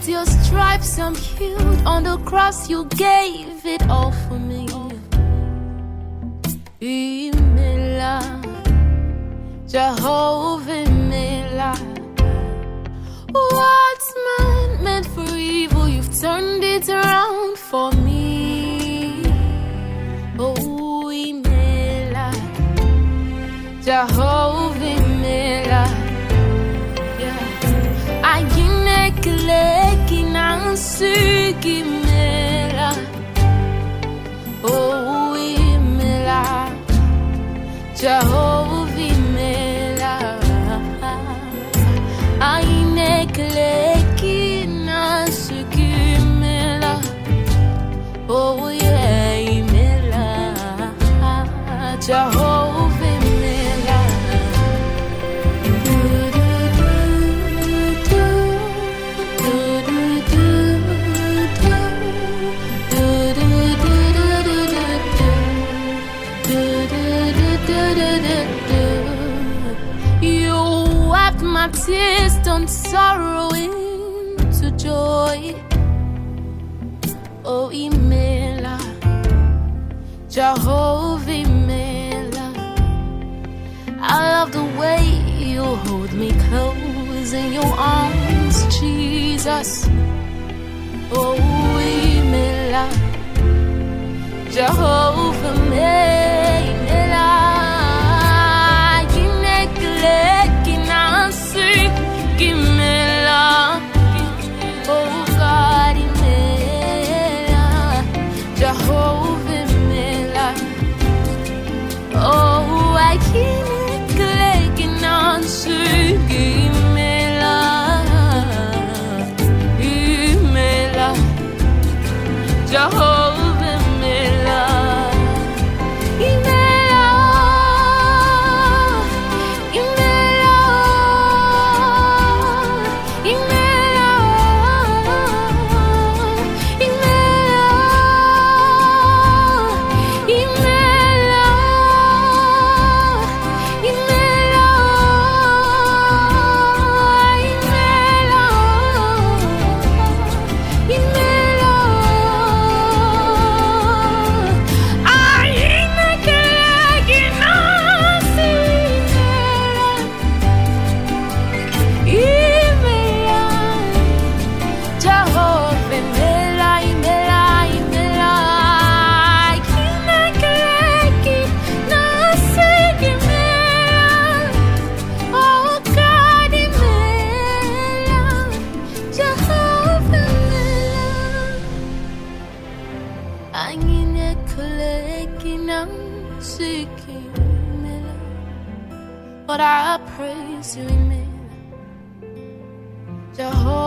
With your stripes I'm healed. On the cross you gave it all for me. Imela, Jehovah Imela. What's man meant for evil, you've turned it around for me. Oh, Imela, Jehovah Imela. Yeah. Ayinekeleki nansuki Imela. Oh, Imela, Jehovah Imela. Ayinekeleki nansuki Imela. Oh yeah, Imela, Jehovah Imela. You wiped my tears, turned sorrow into joy. Oh, Imela, Jehovah Imela. I love the way you hold me close in your arms, Jesus. Oh, Imela, Jehovah Imela. Yinekeleki nansuki Imela. Oh God, Imela, Jehovah Imela. Oh, I can't click on Imela, Imela, Jehovah Imela, Imela, Imela, Imela, But I praise you, Imela, Jehovah.